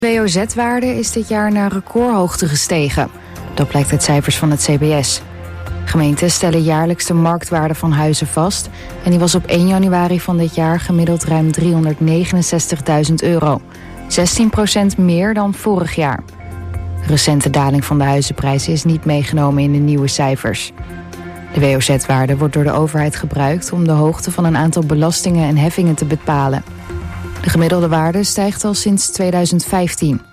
De WOZ-waarde is dit jaar naar recordhoogte gestegen. Dat blijkt uit cijfers van het CBS. Gemeenten stellen jaarlijks de marktwaarde van huizen vast en die was op 1 januari van dit jaar gemiddeld ruim €369.000. 16% meer dan vorig jaar. De recente daling van de huizenprijzen is niet meegenomen in de nieuwe cijfers. De WOZ-waarde wordt door de overheid gebruikt om de hoogte van een aantal belastingen en heffingen te bepalen. De gemiddelde waarde stijgt al sinds 2015.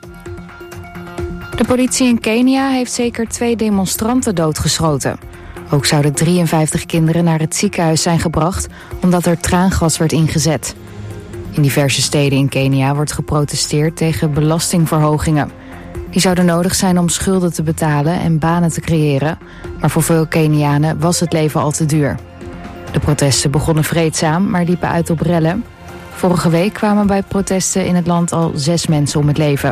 De politie in Kenia heeft zeker 2 demonstranten doodgeschoten. Ook zouden 53 kinderen naar het ziekenhuis zijn gebracht omdat er traangas werd ingezet. In diverse steden in Kenia wordt geprotesteerd tegen belastingverhogingen. Die zouden nodig zijn om schulden te betalen en banen te creëren, maar voor veel Kenianen was het leven al te duur. De protesten begonnen vreedzaam, maar liepen uit op rellen. Vorige week kwamen bij protesten in het land al 6 mensen om het leven.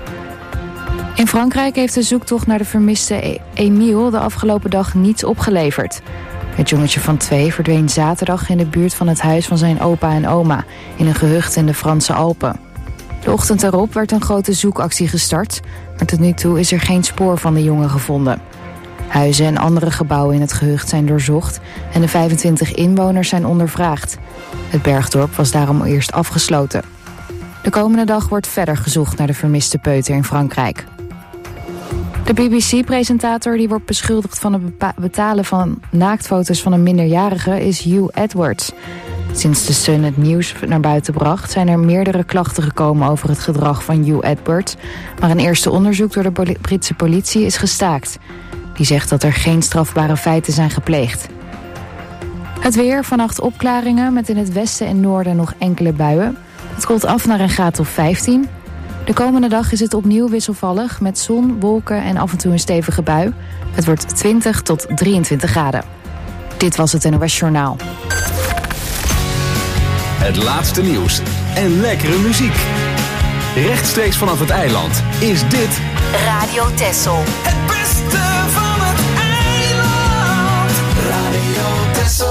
In Frankrijk heeft de zoektocht naar de vermiste Emile de afgelopen dag niets opgeleverd. Het jongetje van 2 verdween zaterdag in de buurt van het huis van zijn opa en oma in een gehucht in de Franse Alpen. De ochtend erop werd een grote zoekactie gestart, maar tot nu toe is er geen spoor van de jongen gevonden. Huizen en andere gebouwen in het gehucht zijn doorzocht en de 25 inwoners zijn ondervraagd. Het bergdorp was daarom eerst afgesloten. De komende dag wordt verder gezocht naar de vermiste peuter in Frankrijk. De BBC-presentator die wordt beschuldigd van het betalen van naaktfoto's van een minderjarige is Hugh Edwards. Sinds de Sun het nieuws naar buiten bracht zijn er meerdere klachten gekomen over het gedrag van Hugh Edwards, maar een eerste onderzoek door de Britse politie is gestaakt. Die zegt dat er geen strafbare feiten zijn gepleegd. Het weer, vannacht opklaringen met in het westen en noorden nog enkele buien. Het koelt af naar een graad of 15. De komende dag is het opnieuw wisselvallig met zon, wolken en af en toe een stevige bui. Het wordt 20 tot 23 graden. Dit was het NOS Journaal. Het laatste nieuws en lekkere muziek. Rechtstreeks vanaf het eiland is dit Radio Texel. Het beste van het eiland. Radio Texel.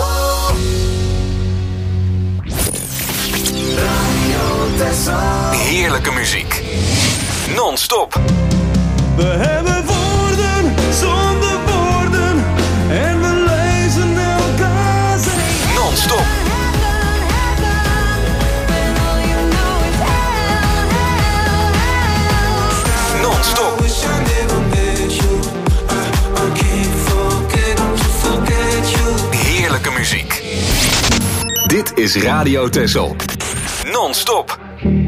Radio Texel. heerlijke muziek. Non-stop. We hebben woorden zonder woorden en we lezen elkaar. Non-stop. Non-stop. Heerlijke muziek. Dit is Radio Texel. Non-stop.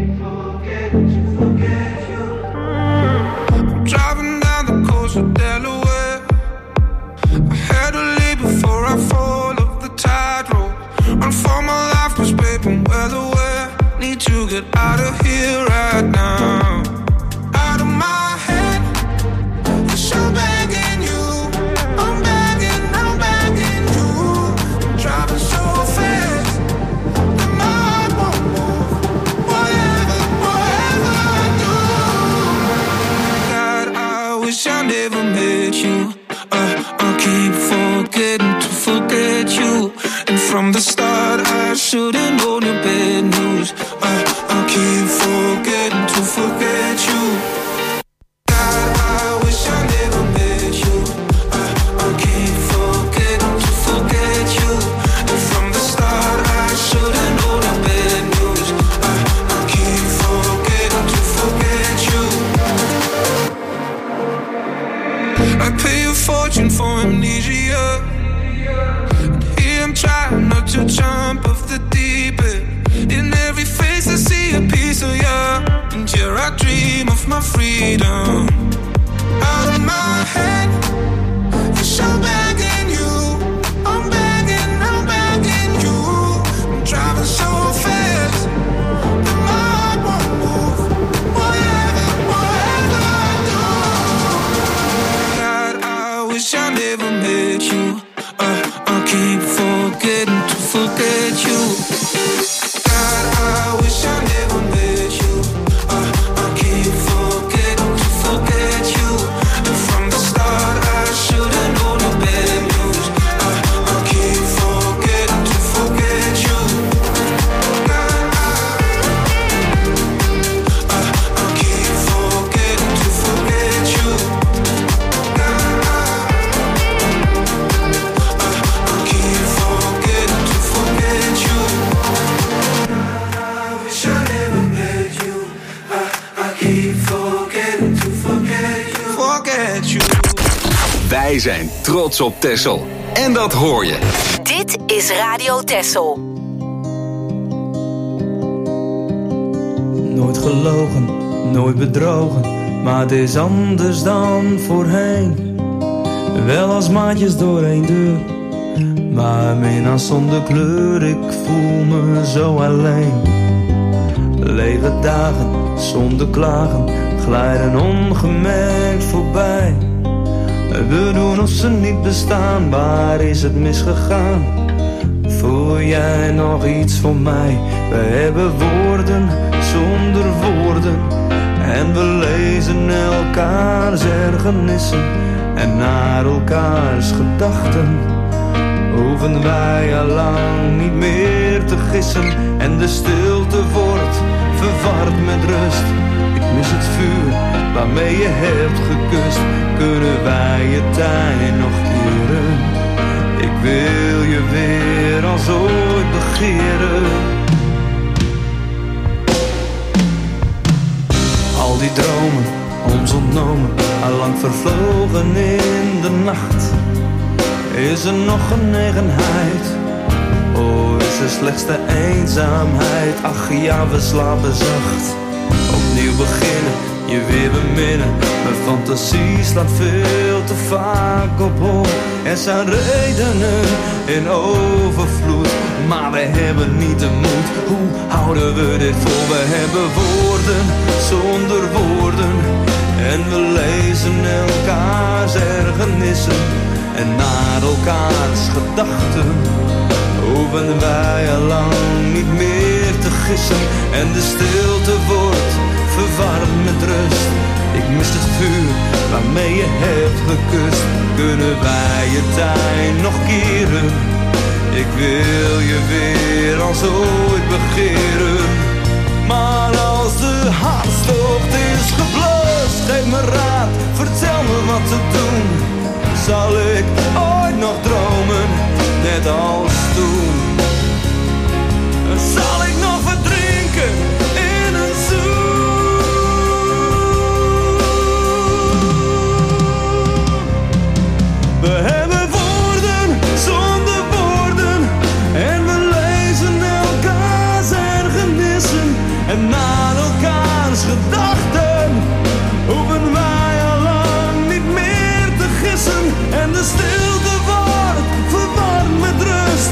Driving down the coast of Delaware. I had to leave before I fall off the tightrope. Run for my life, 'cause babe, I'm well aware. Need to get out of here right now. Out of my head, 'cause I'm begging you. I'm begging you. Driving so fast that my heart won't move. Whatever I do. God, I wish I never met you. I keep forgetting to forget you. And from the start, I should've known the bad news. I keep forgetting to forget you. God, I wish I never met you. I keep forgetting to forget you. And from the start, I should've known the bad news. I keep forgetting to forget you. I pay a fortune for amnesia. And here I'm trying not to jump off the deep end. In every face I see a piece of you. And here I dream of my freedom. Out of my head, 'cause I'm begging you. I'm begging you. I'm driving so fast that my heart won't move. Whatever I do. God, I wish I never met you. I keep forgetting to forget you. God, I wish I never met you. I keep forgetting to forget you. And from the start, I should've known the bad keep forgetting to forget you. Wij zijn trots op Texel. En dat hoor je. Dit is Radio Texel. Nooit gelogen, nooit bedrogen, maar het is anders dan voorheen. Wel als maatjes door één deur, maar minnaar zonder kleur. Ik voel me zo alleen. Lege dagen zonder klagen glijden ongemerkt voorbij. We doen of ze niet bestaan, waar is het misgegaan? Voel jij nog iets voor mij? We hebben woorden zonder woorden en we lezen elkaars ergernissen en naar elkaars gedachten. Hoeven wij al lang niet meer te gissen en de stilte wordt verward met rust. Ik mis het vuur waarmee je hebt gekust. Kunnen wij je tijd nog keren? Ik wil je weer als ooit begeren. Al die dromen, ons ontnomen, allang vervlogen in de nacht. Is er nog genegenheid? Oh, is er slechts de eenzaamheid? Ach ja, we slapen zacht. Opnieuw beginnen, je weer beminnen. Mijn fantasie slaat veel te vaak op hol. Er zijn redenen in overvloed, maar we hebben niet de moed. Hoe houden we dit vol? We hebben woorden zonder woorden en we lezen elkaars ergernissen en naar elkaars gedachten. Hoeven wij al lang niet meer te gissen en de stilte wordt verwarmd met rust. Ik mis het vuur waarmee je hebt gekust. Kunnen wij je tijd nog keren? Ik wil je weer als ooit begeren. Maar als de hartstocht is geblust, geef me raad, vertel me wat te doen. Zal ik ooit nog dromen, net als toen? Zal ik nog verdrinken in een zoen? We hebben woorden zonder woorden en we lezen elkaars ergernissen en naar elkaars gedachten. Hoeven wij al lang niet meer te gissen en de stilte wordt verwarmd met rust.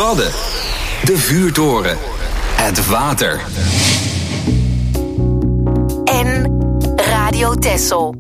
Wadden. De vuurtoren. Het water. En Radio Texel.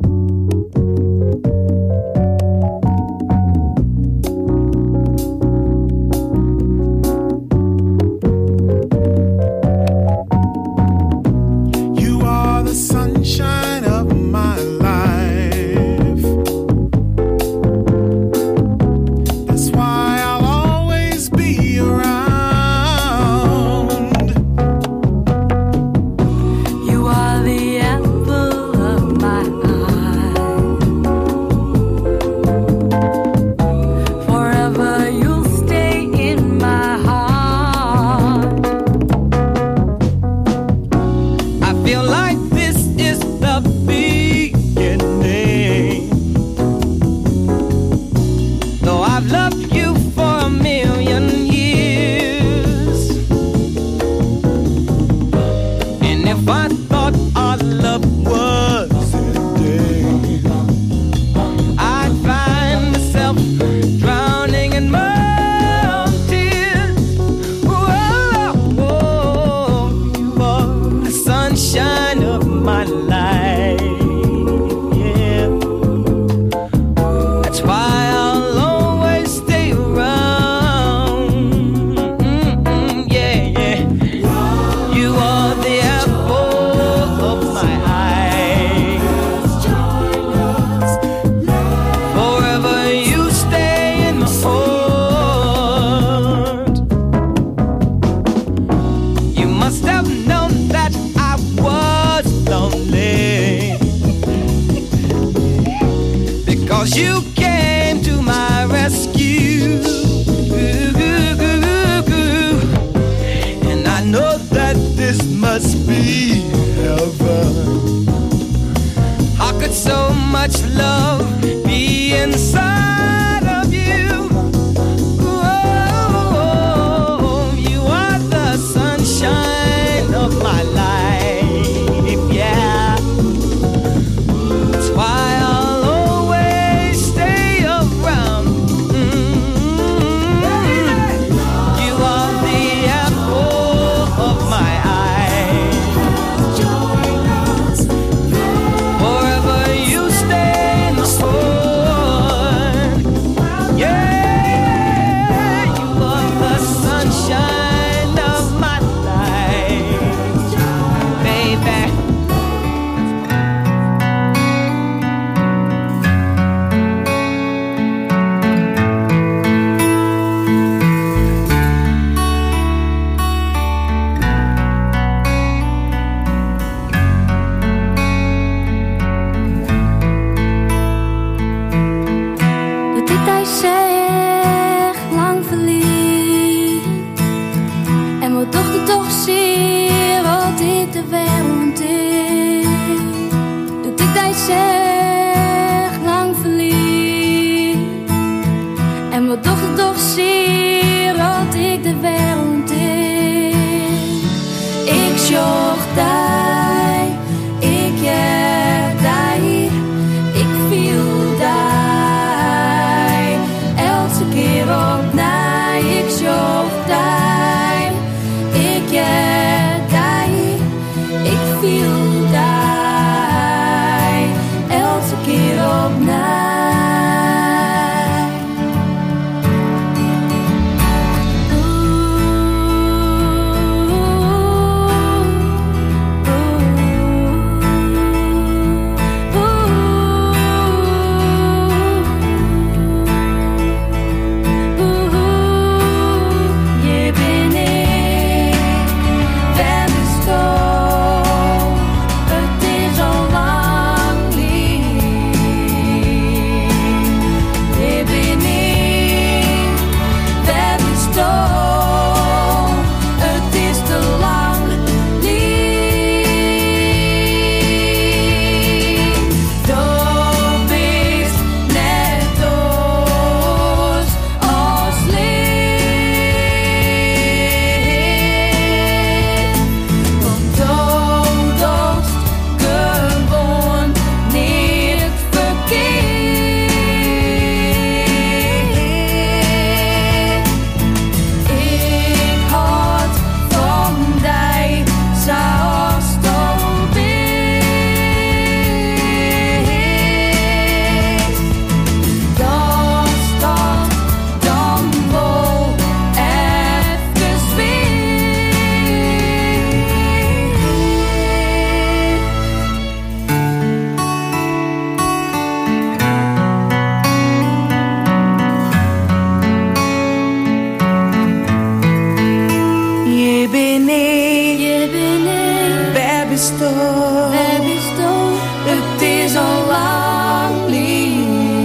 het is al lang niet.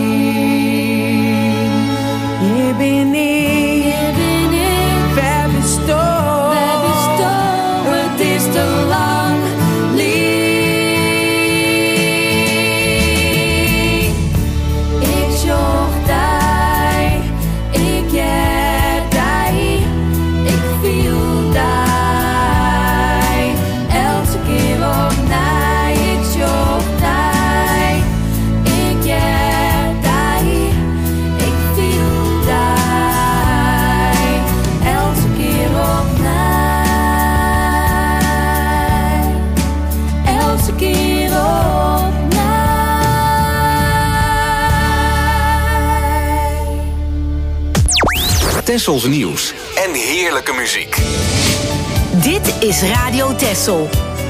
Je bent ik, ver bestoven, het is te lang lief. Ik zocht die, ik heb die, ik viel die, elke keer opnieuw. Ik zocht die, ik heb die, ik viel die, elke keer opnieuw, elke keer opnieuw. Tessels nieuws en heerlijke muziek. Dit is Radio Tessel.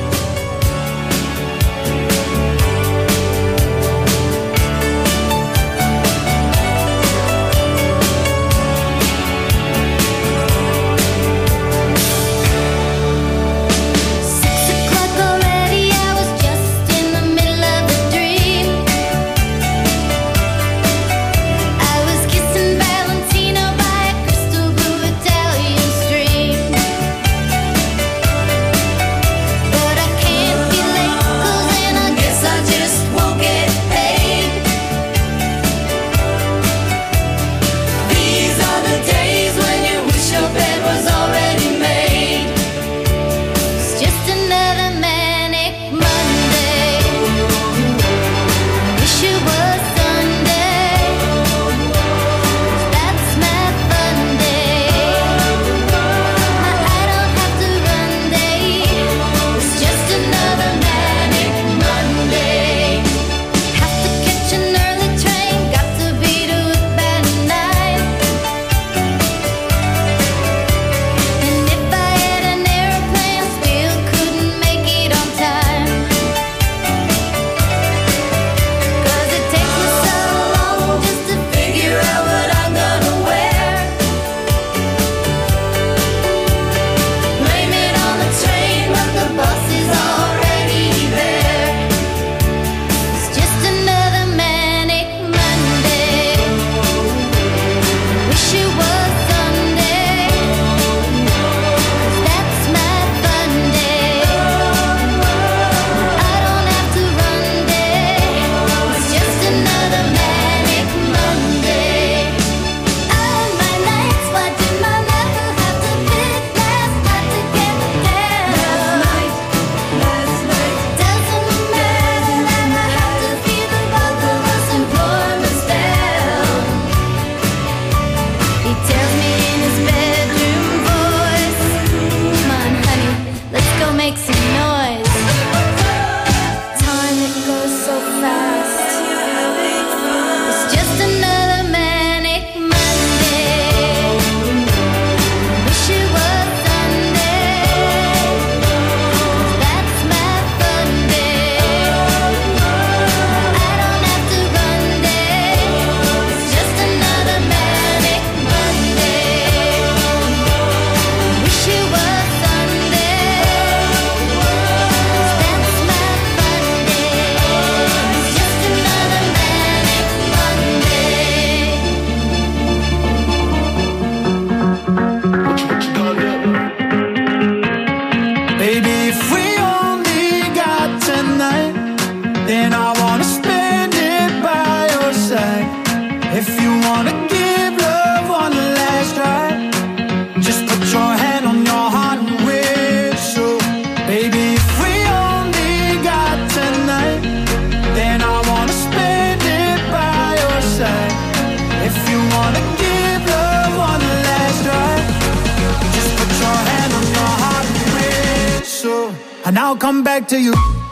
And I'll come back to you.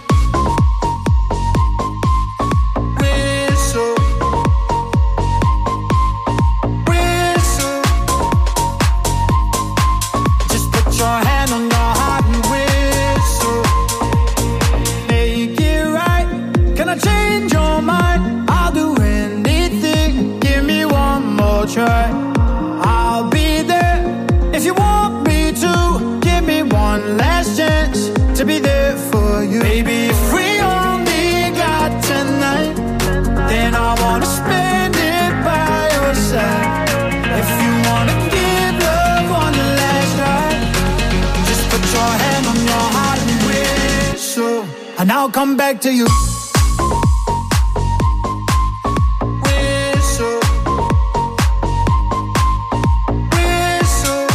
Whistle, whistle. Just put your hand on your heart and whistle. Make it right. Can I change your mind? I'll do anything. Give me one more try. I'll be there if you want me to. Give me one last chance to be there for you. and I'll come back to you. Whistle, whistle.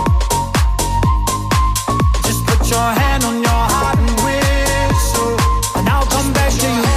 Just put your hand on your heart and whistle, and I'll come back to you.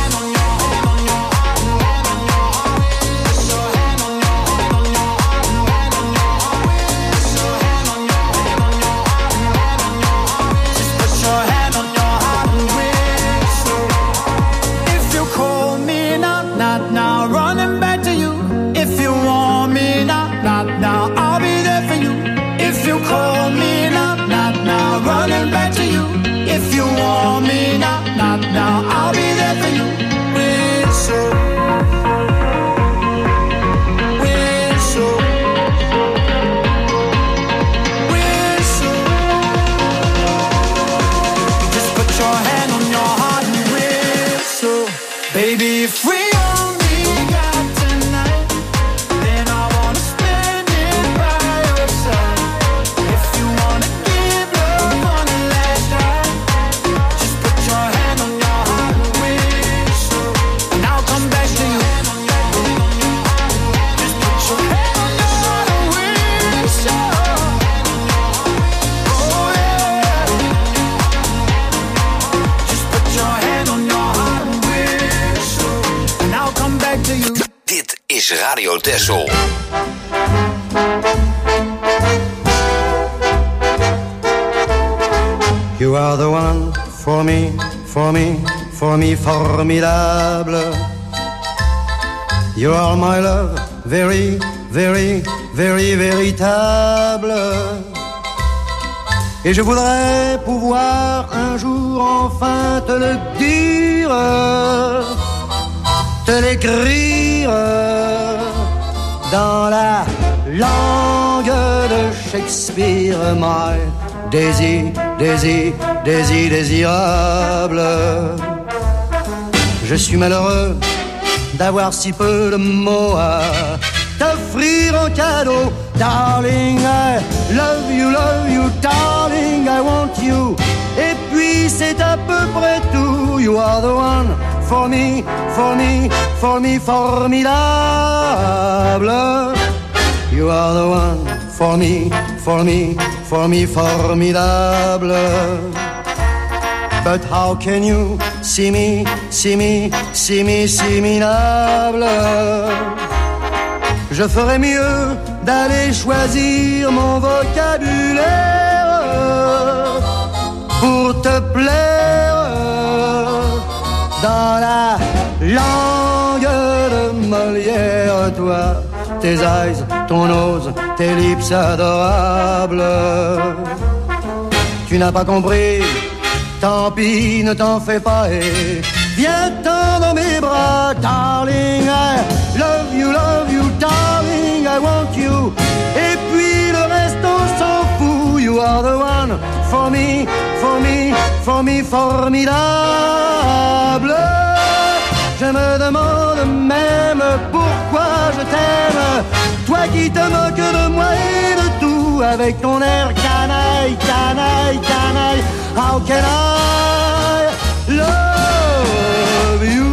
Radio Texel. You are the one for me, for me, for me, formidable. You are my love, very, very, very, véritable. Et je voudrais pouvoir un jour enfin te le dire, te l'écrire dans la langue de Shakespeare. My Daisy, Daisy, Daisy, désirable. Je suis malheureux d'avoir si peu de mots à t'offrir en cadeau. Darling, I love you, darling, I want you. Et puis c'est à peu près tout. You are the one for me, for me, for me, formidable. You are the one for me, for me, for me, formidable. But how can you see me, see me, see me, see me, minable? Je ferais mieux d'aller choisir mon vocabulaire pour te plaire dans la langue de Molière. Toi, tes eyes, ton nose, tes lips adorables. Tu n'as pas compris, tant pis, ne t'en fais pas et viens-t'en dans mes bras. Darling, I love you, darling, I want you. Et puis le reste on s'en fout. You are the one for me, for me, for me, formidable. Je me demande même pourquoi je t'aime, toi qui te moques de moi et de tout, avec ton air canaille, canaille, canaille. How can I love you?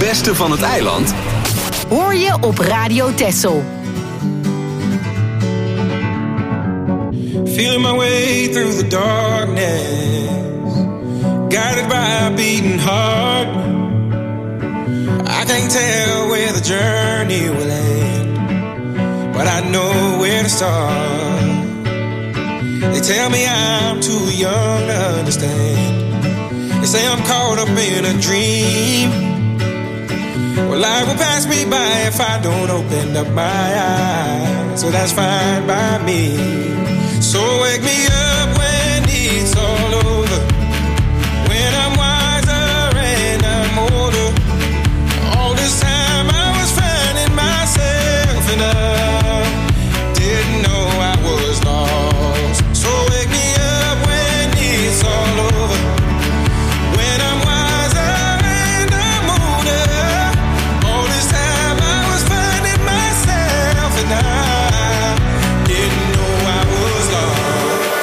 beste van het eiland hoor je op Radio Texel. Feeling my way through the darkness, guided by a beating heart. I can't tell where the journey will end, but I know where to start. They tell me I'm too young to understand. They say I'm caught up in a dream. Well, life will pass me by if I don't open up my eyes. So that's fine by me. So wake me up when it's all over, when I'm wiser and I'm older. All this time I was finding myself and I didn't know I was lost. So wake me up when it's all over, when I'm wiser and I'm older. All this time I was finding myself and I didn't know I was lost.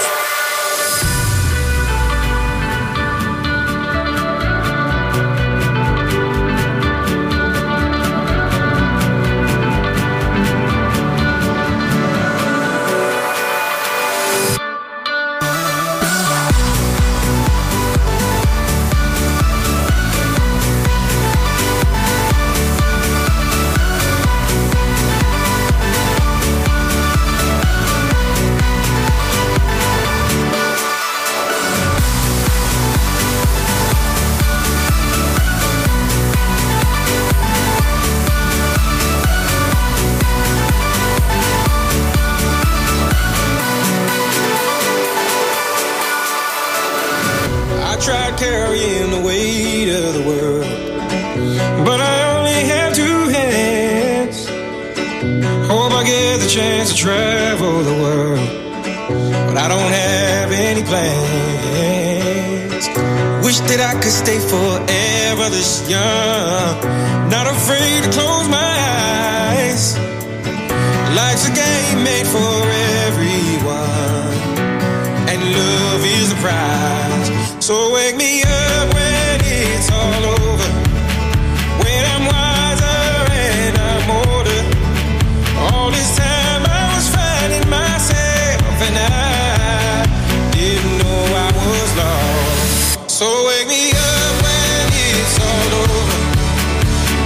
I tried carrying the weight of the world, but I only have two hands. Hope I get the chance to travel the world, but I don't have any plans. Wish that I could stay forever this young, not afraid to close my eyes. Life's a game made for everyone, and love is the prize. So wake me up when it's all over, when I'm wiser and I'm older. All this time I was finding myself and I didn't know I was lost. So wake me up when it's all over,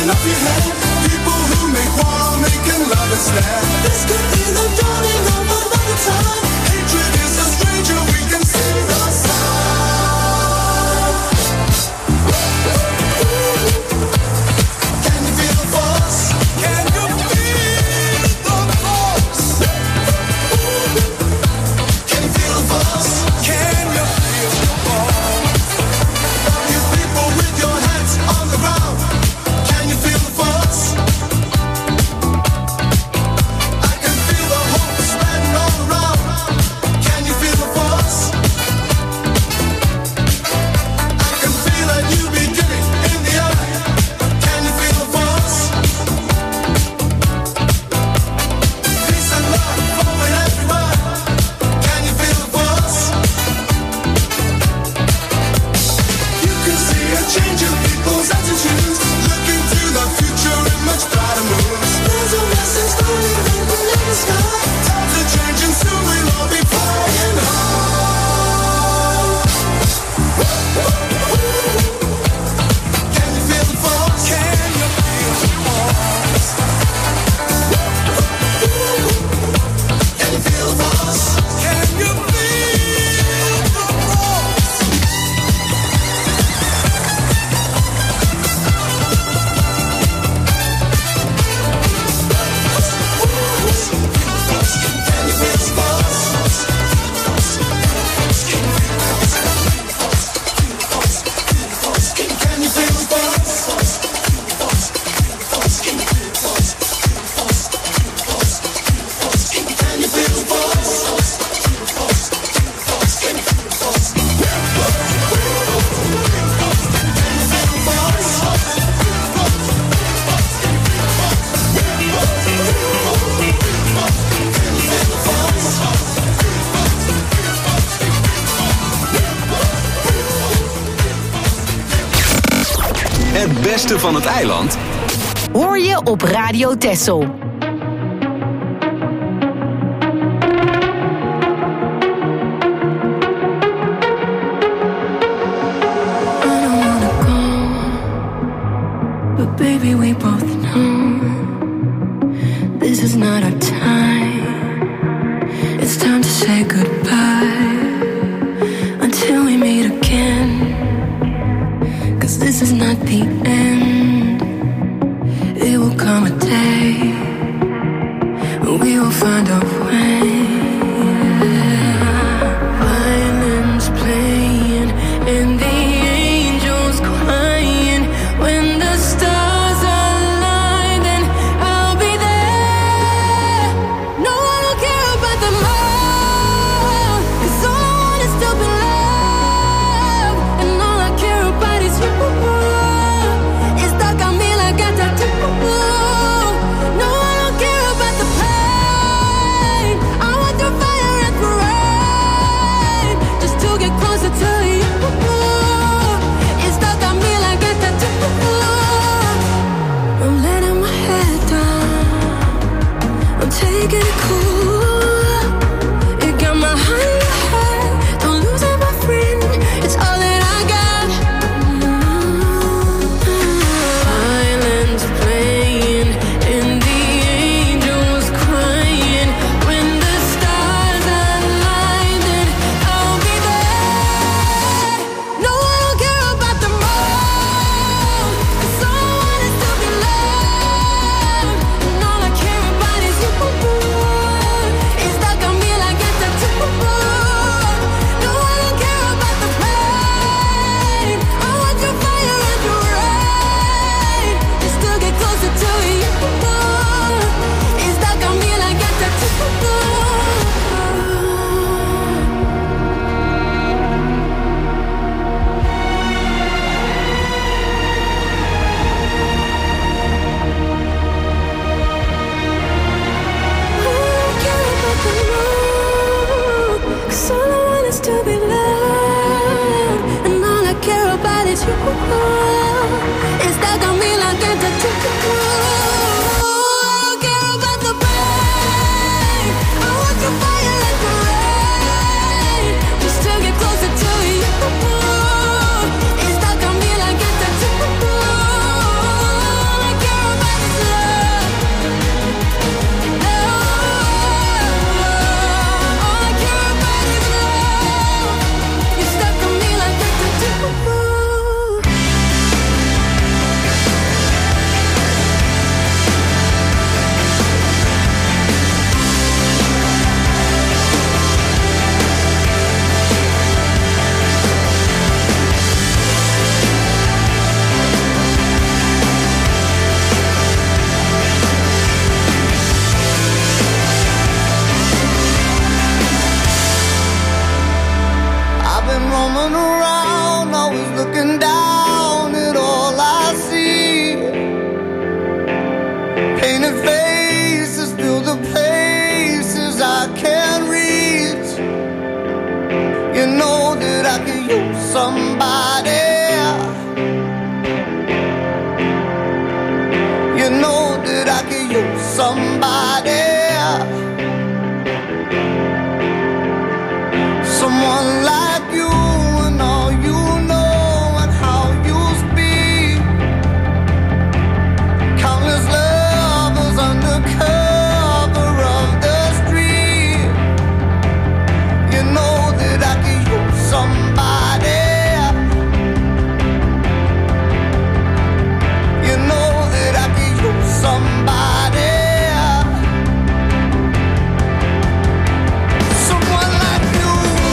flying off your head. People who make war, making love instead. This could be the dawning of another time. Hatred is a stranger, we can see the sign. Can you feel the force? Can you feel the force? Can you feel the force? Can you feel the force? You people with your hands on the ground. Can you feel the force? I can feel the hope spreading all around. Can you feel the force? I can feel a new beginning in the air. Can you feel the force? Peace and love flowing everywhere. Can you feel the force? You can see a change in people's attitudes, looking to the future in much brighter moods. There's a message burning in the sky. Times are changing, soon we'll all be flying high. Can you feel the force? Can you feel the force? Can you feel the force? Can you feel the force? Het beste van het eiland Hoor je op Radio Texel. But baby, we both know this is not our time. It's time to say goodbye until we meet again. 'Cause this is not the end. It will come a day when we will find a way. Violins playing and the angels crying. When the stars align, then I'll be there. No, I don't care about the love, 'cause all I want is to be loved. And all I care about is you. It's stuck on me like a tattoo. No, I don't care about the pain. I somebody, someone like you and all you know and how you speak. Countless lovers under cover of the street. You know that I could use somebody. You know that I could use somebody. Someone like you.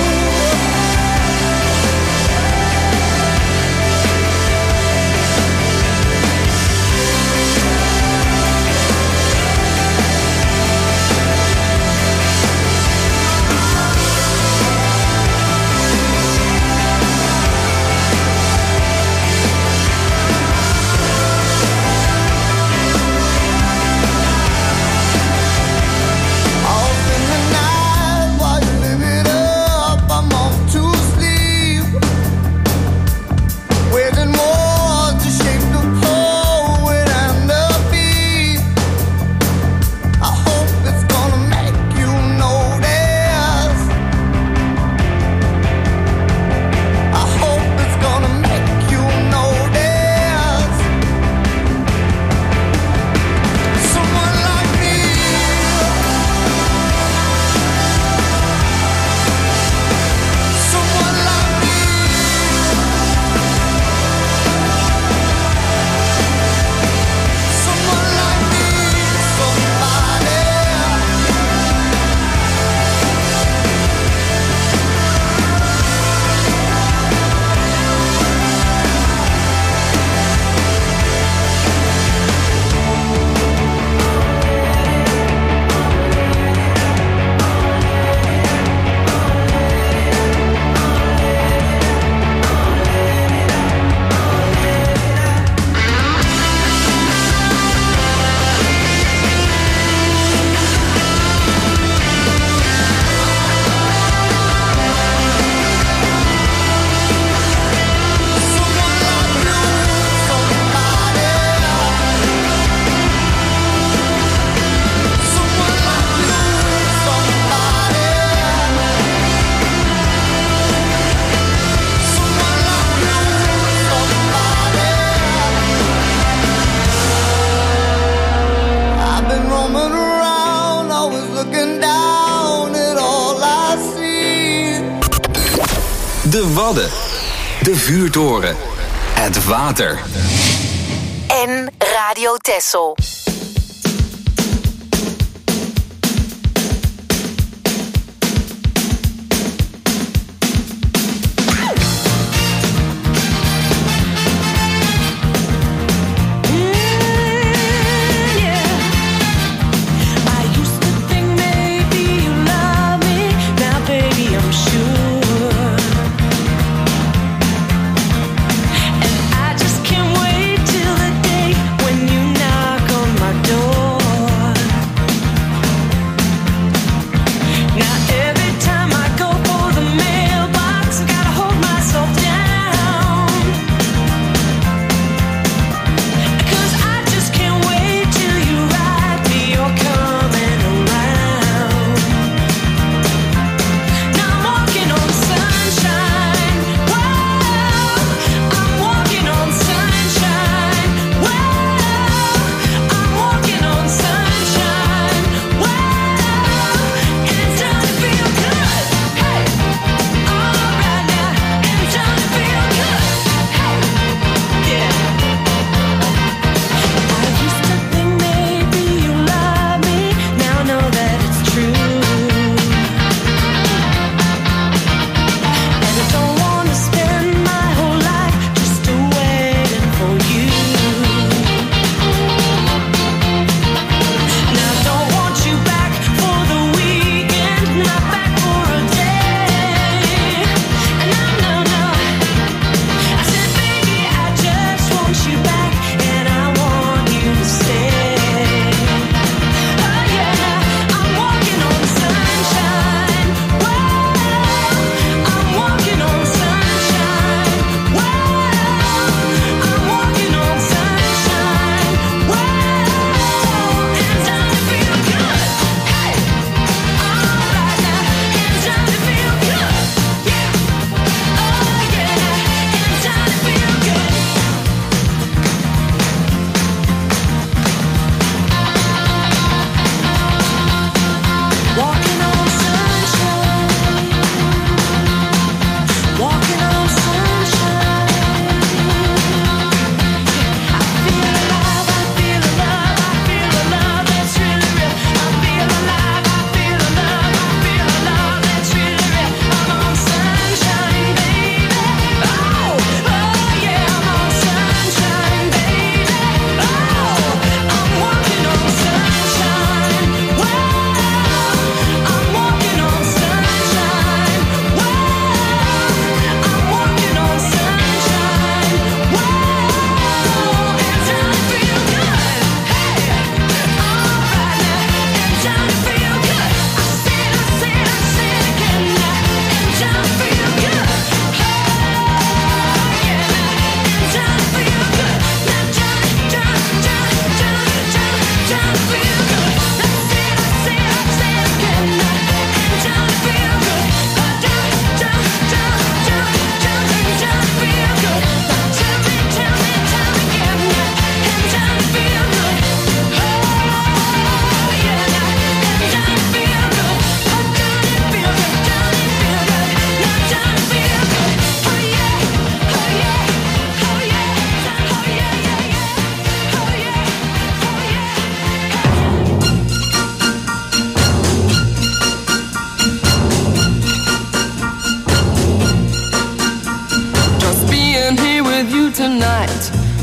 Off in the night while you live it up, I'm off to sleep. Waging war to shape the poet and the beat. I hope it's gonna make you notice. I hope it's gonna make you notice. Someone like me. Someone like me. Someone like me. Somebody. I've been roaming around, always looking down at all I see. De Wadden. De vuurtoren. Het water. En Radio Texel. I used to think maybe you love me. Now, baby, I'm sure. And I just can't wait till the day when you knock on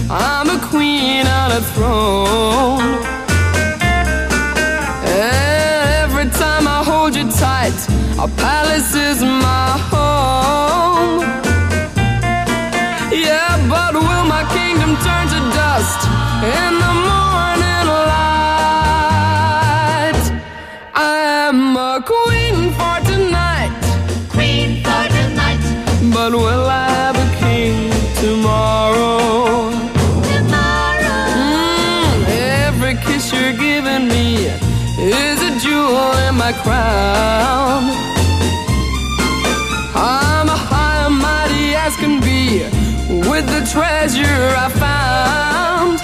I'm a queen on a throne. Every time I hold you tight, a palace is my home. Yeah, but will my kingdom turn to dust in the morning light? I am a queen for tonight, queen for tonight. But will I have a king tomorrow? Tomorrow. Every kiss you're giving me is a jewel in my crown. I'm high and mighty as can be with the treasure I found.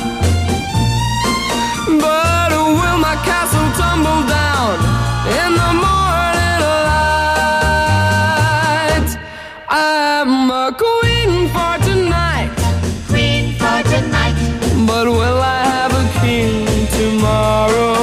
But will my castle tumble down in the morning light? I'm a queen for tonight, queen for tonight. But will I have a king tomorrow?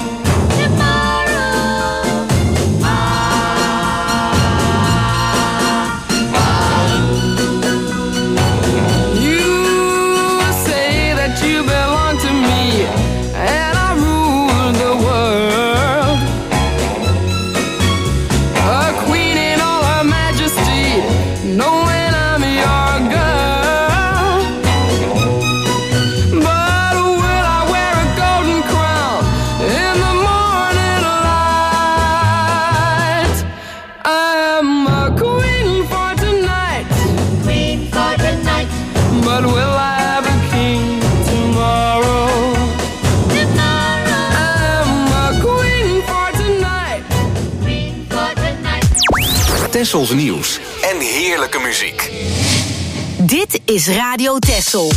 Tessels nieuws en heerlijke muziek. Dit is Radio Tessel.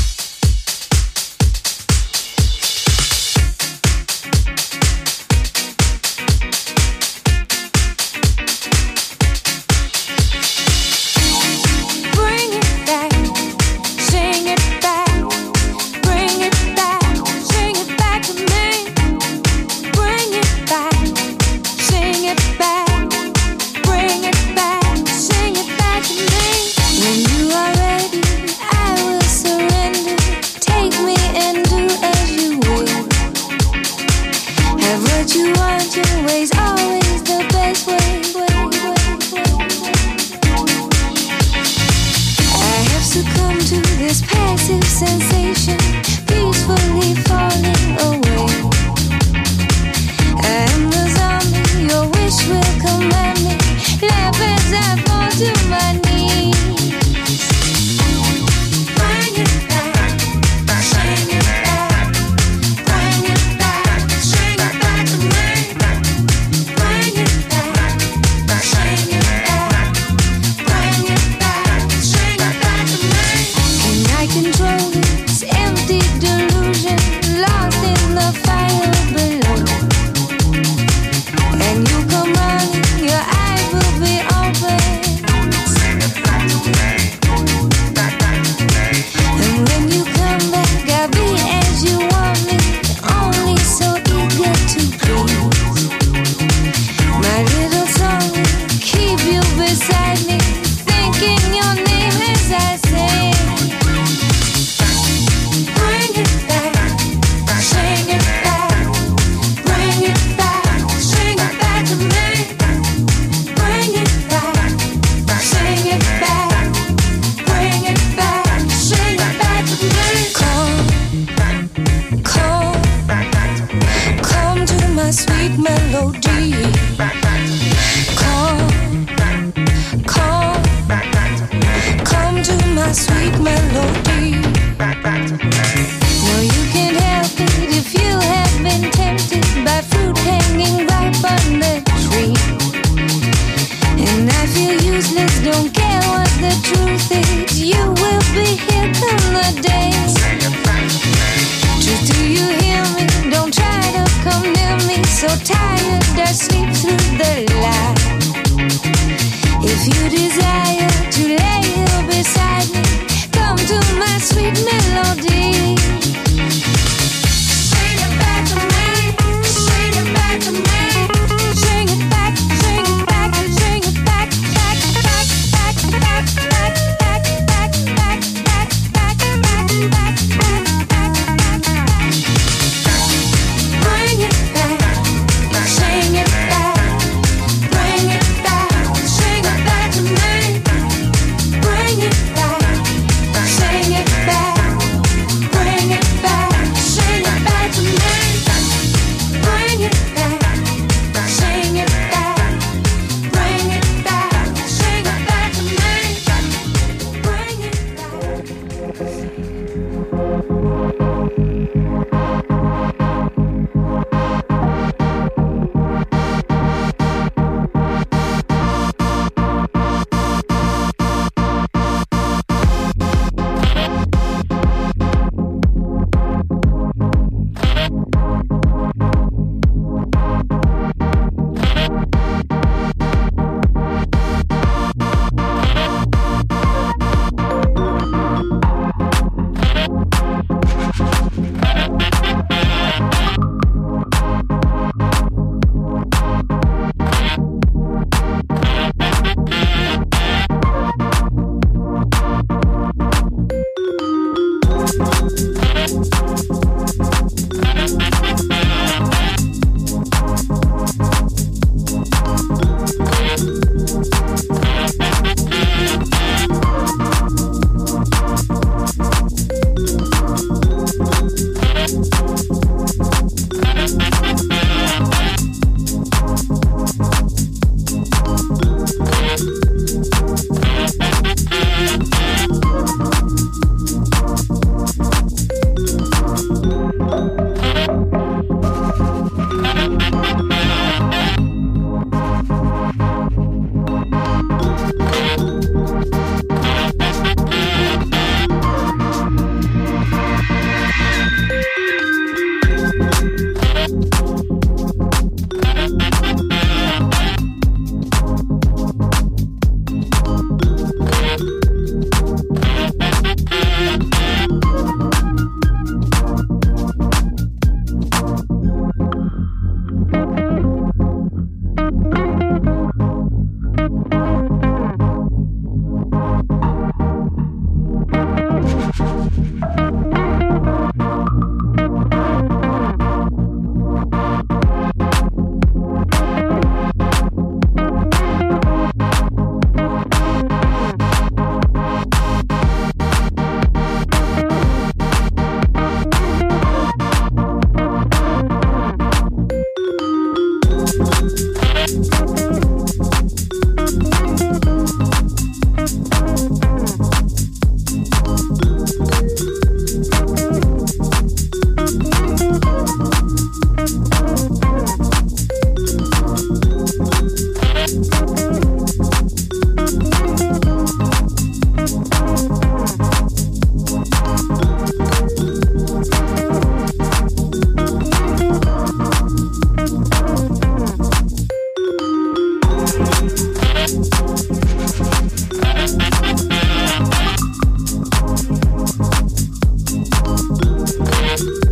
Thank you.